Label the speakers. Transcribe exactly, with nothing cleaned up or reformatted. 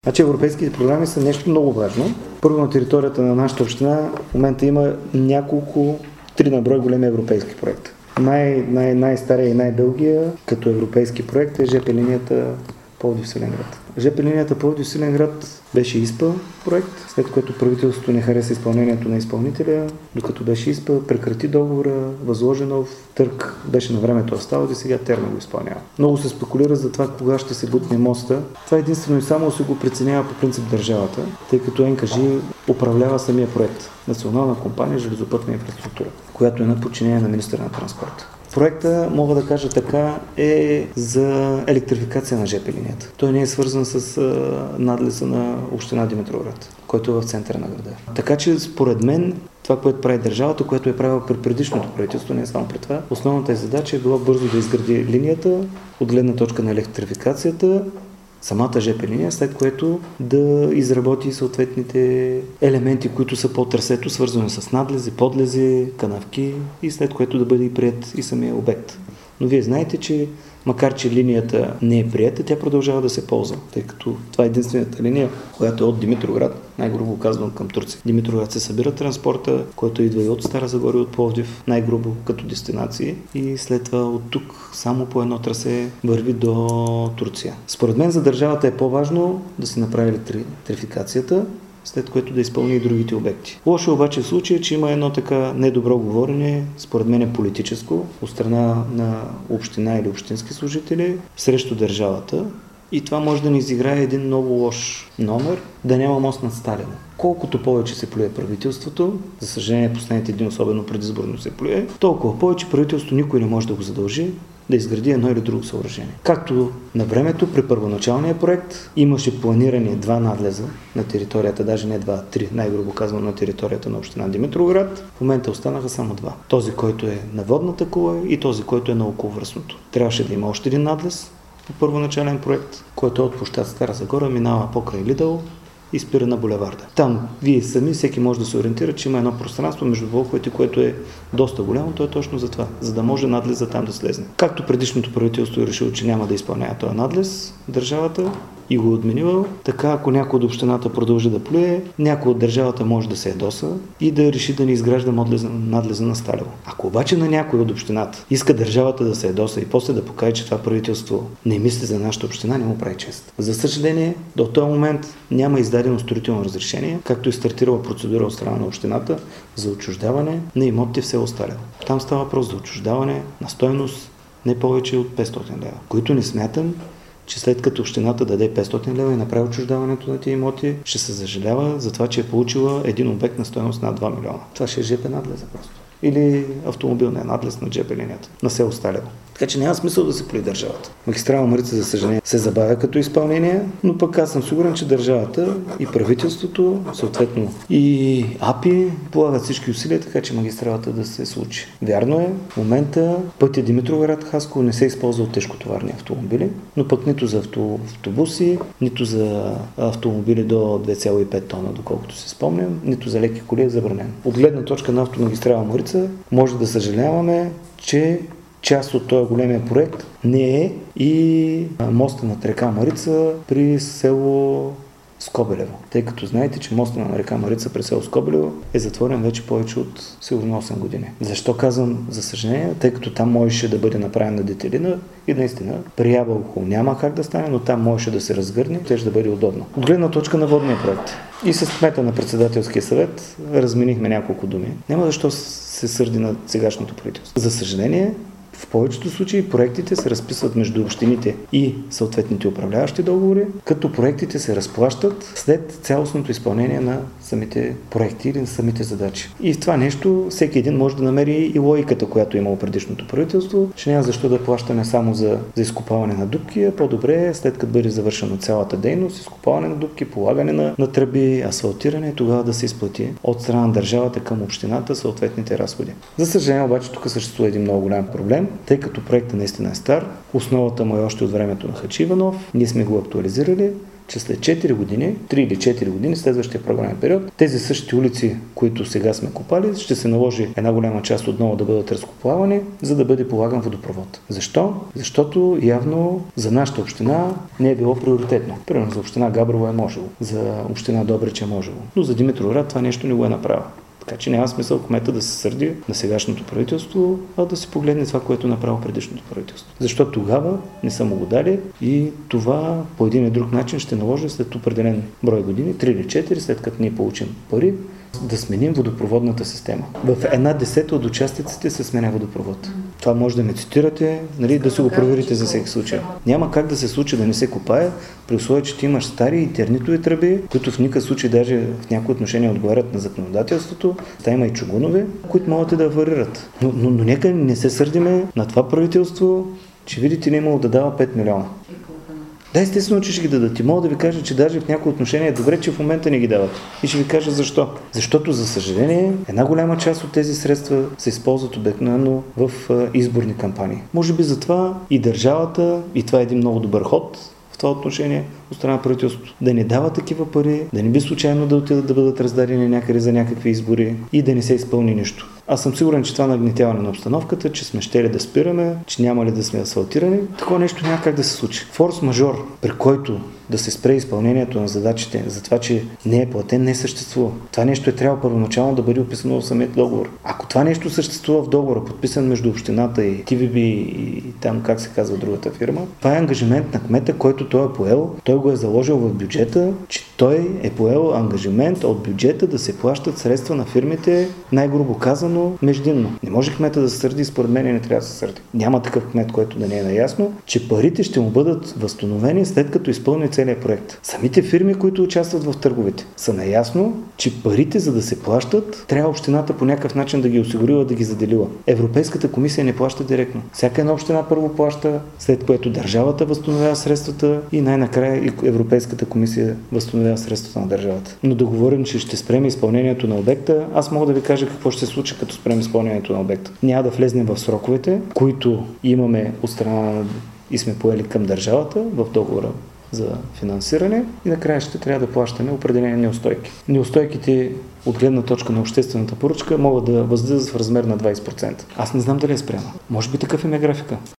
Speaker 1: Значи европейските програми са нещо много важно. Първо, на територията на нашата община в момента има няколко, три на брой големи европейски проекти. Най- най- най-стария и най-дългия като европейски проект е ЖП линията Пловдив-Свиленград. ЖП линията Пловдив-Свиленград беше ИСПА проект, след което правителството не хареса изпълнението на изпълнителя, докато беше ИСПА, прекрати договора, възложи нов търг, беше на времето Асталди, сега Терна го изпълнява. Много се спекулира за това кога ще се бутне моста. Това единствено и само се го преценява по принцип държавата, тъй като ен ка жи управлява самия проект. Национална компания железопътна инфраструктура, която е на подчинение на министъра на транспорта. Проекта, мога да кажа така, е за електрификация на ЖП линията. Той не е свързан с а, надлеза на община Димитровград, който е в центъра на града. Така че, според мен, това, което прави държавата, което е правила при предишното правителство, не е само при това, основната е задача е била бързо да изгради линията от гледна точка на електрификацията, самата ЖП линия, след което да изработи съответните елементи, които са по трасето, свързани с надлези, подлези, канавки и след което да бъде и прият и самия обект. Но вие знаете, че макар че линията не е приета, тя продължава да се ползва, тъй като това е единствената линия, която е от Димитровград, най-грубо казвам, към Турция. Димитровград се събира транспорта, който идва и от Стара Загора и от Пловдив, най-грубо като дестинации, и след това от тук само по едно трасе върви до Турция. Според мен за държавата е по-важно да се направи електрификацията, след което да изпълни и другите обекти. Лошо обаче в случая, че има едно така недобро говорене, според мен е политическо, от страна на община или общински служители срещу държавата, и това може да ни изиграе един много лош номер, да няма мост над Сталина. Колкото повече се плюе правителството, за съжаление последните дни особено предизборно се плюе, толкова повече правителството никой не може да го задължи да изгради едно или друго съоръжение. Както на времето при първоначалния проект имаше планирани два надлеза на територията, даже не два, три, най-грубо казвам, на територията на община Димитровград, в момента останаха само два. Този, който е на водната кула, и този, който е на околовръстното. Трябваше да има още един надлез по първоначален проект, който е от площад Стара Загора, минава покрай Лидъл и спира на булеварда. Там вие сами, всеки може да се ориентира, че има едно пространство между блоковете, което е доста голямо, то е точно за това, за да може надлеза там да слезне. Както предишното правителство е решило, че няма да изпълнява този надлез, държавата и го е отменила, така ако някой от общината продължи да плюе, някой от държавата може да се ядоса и да реши да не изгражда надлеза на Сталево. Ако обаче на някой от общината иска държавата да се ядоса и после да покаже, че това правителство не мисли за нашата община, не му прави чест. За съжаление, до този момент няма издадено строително разрешение, както и стартирала процедура от страна на общината за отчуждаване на имотите в село Сталево. Там става въпрос за отчуждаване на стойност не повече от петстотин лева, които не смятам, че след като общината даде петстотин лева и направи отчуждаването на тези имоти, ще се съжалява за това, че е получила един обект на стойност над два милиона. Това ще е ЖП надлеза просто. Или автомобилния надлез на ЖП линията на село Сталево. Така че няма смисъл да се плюе държавата. Магистрала Марица, за съжаление, се забавя като изпълнение, но пък аз съм сигурен, че държавата и правителството, съответно и АПИ, полагат всички усилия, така че магистралата да се случи. Вярно е, в момента пътя Димитровград-Хасково не се използва от тежкотоварни автомобили, но пък нито за авто, автобуси, нито за автомобили до две цяло и пет тона, доколкото се спомням, нито за леки коли е забранено. От гледна точка на автомагистрала Марица може да съжаляваме, че част от този големия проект не е и моста над река Марица при село Скобелево. Тъй като знаете, че моста на река Марица при село Скобелево е затворен вече повече от сигурно осем години. Защо казвам за съжаление? Тъй като там можеше да бъде направена детелина и наистина при Ябълко няма как да стане, но там можеше да се разгърне, те ще да бъде удобно. От гледна точка на водния проект. И с кмета на председателския съвет разменихме няколко думи. Няма защо се сърди на сегашното правителство. За съжаление, в повечето случаи проектите се разписват между общините и съответните управляващи договори, като проектите се разплащат след цялостното изпълнение на самите проекти или на самите задачи. И в това нещо всеки един може да намери и логиката, която е имало предишното правителство, че няма защо да плащаме само за, за изкопаване на дупки, а по-добре след като бъде завършена цялата дейност, изкопаване на дупки, полагане на, на тръби, асфалтиране, тогава да се изплати от страна на държавата към общината съответните разходи. За съжаление обаче тук съществува един много голям проблем, тъй като проектът наистина е стар, основата му е още от времето на Хачи Иванов, ние сме го актуализирали, че след четири години, три или четири години, следващия програмен период, тези същите улици, които сега сме копали, ще се наложи една голяма част отново да бъдат разкопавани, за да бъде полаган водопровод. Защо? Защото явно за нашата община не е било приоритетно. Примерно за община Габрово е можело, за община Добрич е можело, но за Димитровград това нещо не го е направило. Така че няма смисъл кмета да се сърди на сегашното правителство, а да се погледне това, което е направило предишното правителство. Защото тогава не са му го дали и това по един или друг начин ще наложи след определен брой години, три или четири, след като ние получим пари, да сменим водопроводната система. В една десета от участъците се сменя водопровод. Това може да ме цитирате, нали, да си го проверите за всеки случай. Няма как да се случи да не се копае, при условие, че ти имаш стари етернитови тръби, които в никакъв случай даже в някои отношения отговарят на законодателството. Та има и чугунове, които могат да аварират. Но, но, но нека не се сърдиме на това правителство, че видите ли имало да дава пет милиона. Да, естествено, че ще ги дадат. И мога да ви кажа, че даже в някои отношения е добре, че в момента не ги дават. И ще ви кажа защо. Защото, за съжаление, една голяма част от тези средства се използват обикновено в изборни кампании. Може би затова и държавата, и това е един много добър ход в това отношение, от страна на правителството, да не дава такива пари, да не би случайно да отидат да бъдат раздадени някъде за някакви избори и да не се изпълни нищо. Аз съм сигурен, че това нагнетяване на обстановката, че сме щели да спираме, че няма ли да сме асфалтирани, такова нещо няма как да се случи. Форс-мажор, при който да се спре изпълнението на задачите за това, че не е платен, не съществува. Това нещо е трябвало първоначално да бъде описано в самият договор. Ако това нещо съществува в договора, подписан между общината и Ти Ви Би и там, как се казва другата фирма, това е ангажимент на кмета, който той е поел, той го е заложил в бюджета, че той е поел ангажимент от бюджета да се плащат средства на фирмите, най-грубо казано, междинно. Не може кмета да се сърди, според мен не трябва да се сърди. Няма такъв кмет, който да не е наясно, че парите ще му бъдат възстановени след като изпълни целият проект. Самите фирми, които участват в търговете, са наясно, че парите, за да се плащат, трябва общината по някакъв начин да ги осигурила, да ги заделила. Европейската комисия не плаща директно. Всяка една община първо плаща, след което държавата възстановява средствата и най-накрая и Европейската комисия възстановява средствата на държавата. Но да говорим, че ще спреме изпълнението на обекта, аз мога да ви кажа какво ще се случи, като спрем изпълнението на обекта. Няма да влезнем в сроковете, които имаме от страна и сме поели към държавата в договора за финансиране и накрая ще трябва да плащаме определени неустойки. Неустойките от гледна точка на обществената поръчка могат да възлизат в размер на двайсет процента. Аз не знам дали е спрямо. Може би такъв е графика.